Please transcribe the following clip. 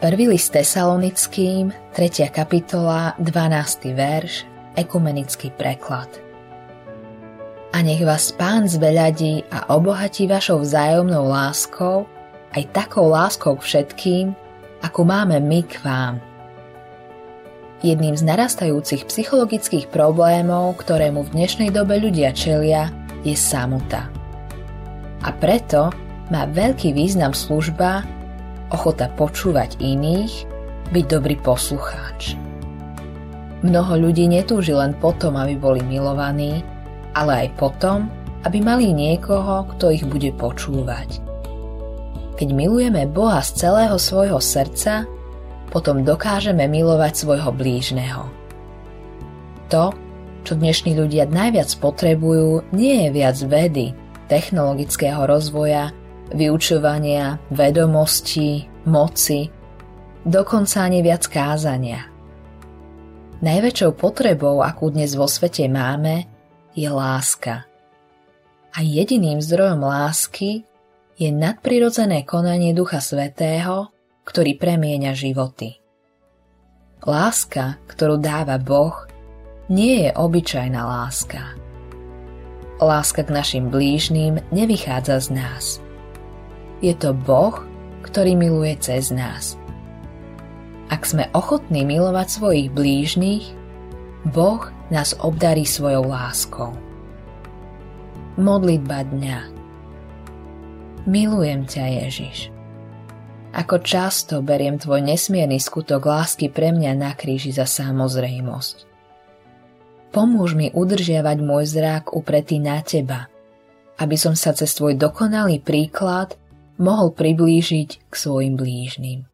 Prvý list Tesalonickým, 3. kapitola, 12. verš, ekumenický preklad. A nech vás Pán zveľadí a obohatí vašou vzájomnou láskou, aj takou láskou k všetkým, ako máme my k vám. Jedným z narastajúcich psychologických problémov, ktorému v dnešnej dobe ľudia čelia, je samota. A preto má veľký význam služba, ochota počúvať iných, byť dobrý poslucháč. Mnoho ľudí netúži len potom, aby boli milovaní, ale aj potom, aby mali niekoho, kto ich bude počúvať. Keď milujeme Boha z celého svojho srdca, potom dokážeme milovať svojho blížneho. To, čo dnešní ľudia najviac potrebujú, nie je viac vedy, technologického rozvoja, vyučovania, vedomostí, moci, dokonca ani viac kázania. Najväčšou potrebou, akú dnes vo svete máme, je láska. A jediným zdrojom lásky je nadprirodzené konanie Ducha Svätého, ktorý premieňa životy. Láska, ktorú dáva Boh, nie je obyčajná láska. Láska k našim blížnym nevychádza z nás. Je to Boh, ktorý miluje cez nás. Ak sme ochotní milovať svojich blížnych, Boh nás obdarí svojou láskou. Modlitba dňa. Milujem ťa, Ježiš. Ako často beriem tvoj nesmierny skutok lásky pre mňa na kríži za samozrejmosť. Pomôž mi udržiavať môj zrak upretý na teba, aby som sa cez tvoj dokonalý príklad mohol priblížiť k svojim blížnym.